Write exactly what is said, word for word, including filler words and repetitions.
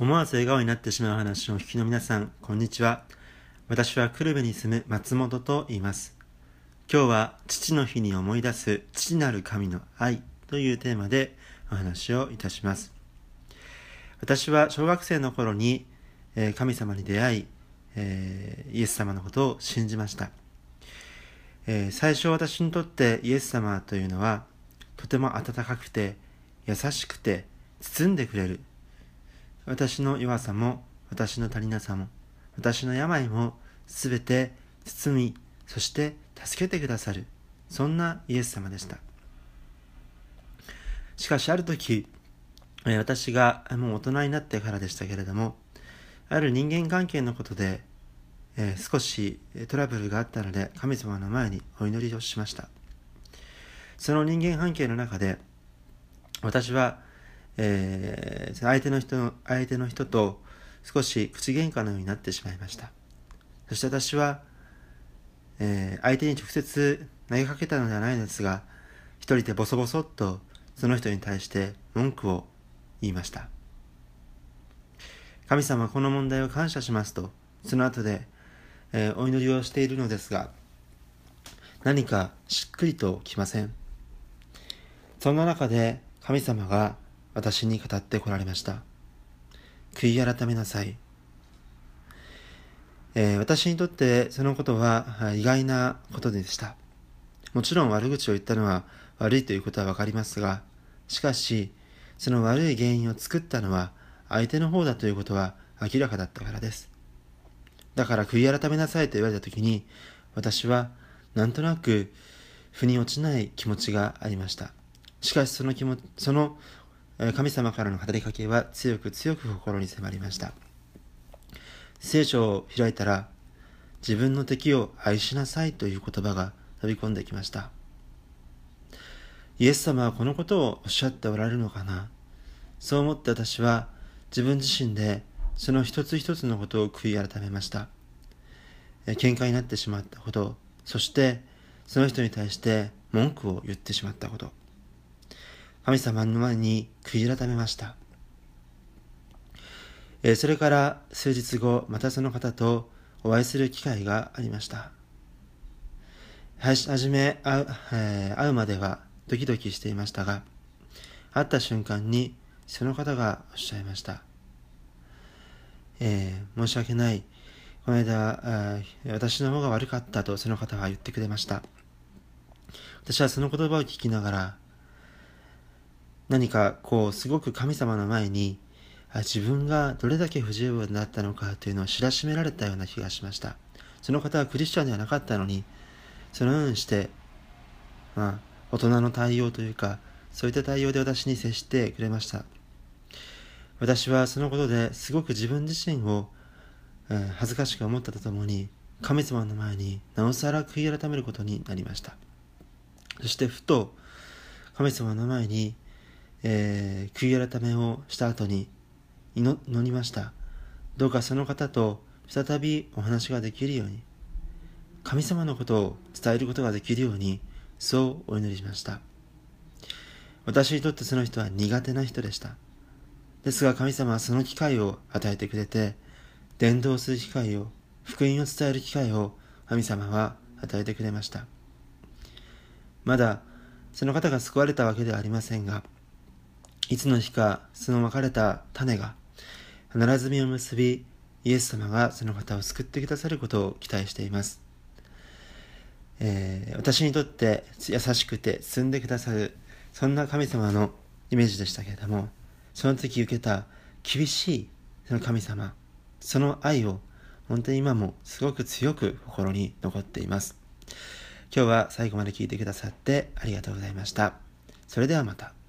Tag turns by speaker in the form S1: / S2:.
S1: 思わず笑顔になってしまう話をお聞きの皆さん、こんにちは。私は久留米に住む松本と言います。今日は父の日に思い出す父なる神の愛というテーマでお話をいたします。私は小学生の頃に神様に出会い、えー、イエス様のことを信じました。えー、最初私にとってイエス様というのはとても温かくて優しくて包んでくれる、私の弱さも私の足りなさも私の病もすべて包み、そして助けてくださる、そんなイエス様でした。しかしある時、私がもう大人になってからでしたけれども、ある人間関係のことで、えー、少しトラブルがあったので神様の前にお祈りをしました。その人間関係の中で私は、えー、相手の人の相手の人と少し口喧嘩のようになってしまいました。そして私は、えー、相手に直接投げかけたのではないのですが、一人でボソボソっとその人に対して文句を言いました。神様はこの問題を感謝しますと、その後で、えー、お祈りをしているのですが、何かしっくりときません。そんな中で神様が私に語ってこられました。悔い改めなさい。えー、私にとってそのことは意外なことでした。もちろん悪口を言ったのは悪いということはわかりますが、しかしその悪い原因を作ったのは相手の方だということは明らかだったからです。だから悔い改めなさいと言われたときに、私はなんとなく腑に落ちない気持ちがありました。しかしその気持ち、その神様からの語りかけは強く強く心に迫りました。聖書を開いたら、自分の敵を愛しなさいという言葉が飛び込んできました。イエス様はこのことをおっしゃっておられるのかな。そう思って私は自分自身でその一つ一つのことを悔い改めました。喧嘩になってしまったこと、そしてその人に対して文句を言ってしまったこと、神様の前に悔い改めました。それから数日後、またその方とお会いする機会がありました。はじめ会う、えー、会うまではドキドキしていましたが、会った瞬間にその方がおっしゃいました。えー、申し訳ない。この間、私の方が悪かったとその方は言ってくれました。私はその言葉を聞きながら、何かこうすごく神様の前に自分がどれだけ不十分だったのかというのを知らしめられたような気がしました。その方はクリスチャンではなかったのに、そのようにして、まあ、大人の対応というか、そういった対応で私に接してくれました。私はそのことですごく自分自身を、えー、恥ずかしく思ったとともに、神様の前になおさら悔い改めることになりました。そしてふと神様の前に、えー、悔い改めをした後に祈りました。どうかその方と再びお話ができるように、神様のことを伝えることができるように、そうお祈りしました。私にとってその人は苦手な人でした。ですが神様はその機会を与えてくれて、伝道する機会を、福音を伝える機会を神様は与えてくれました。まだその方が救われたわけではありませんが、いつの日かそのまかれた種が必ず実を結び、イエス様がその方を救ってくださることを期待しています。えー、私にとって優しくて包んでくださる、そんな神様のイメージでしたけれども、その時受けた厳しいその神様、その愛を本当に今もすごく強く心に残っています。今日は最後まで聞いてくださってありがとうございました。それではまた。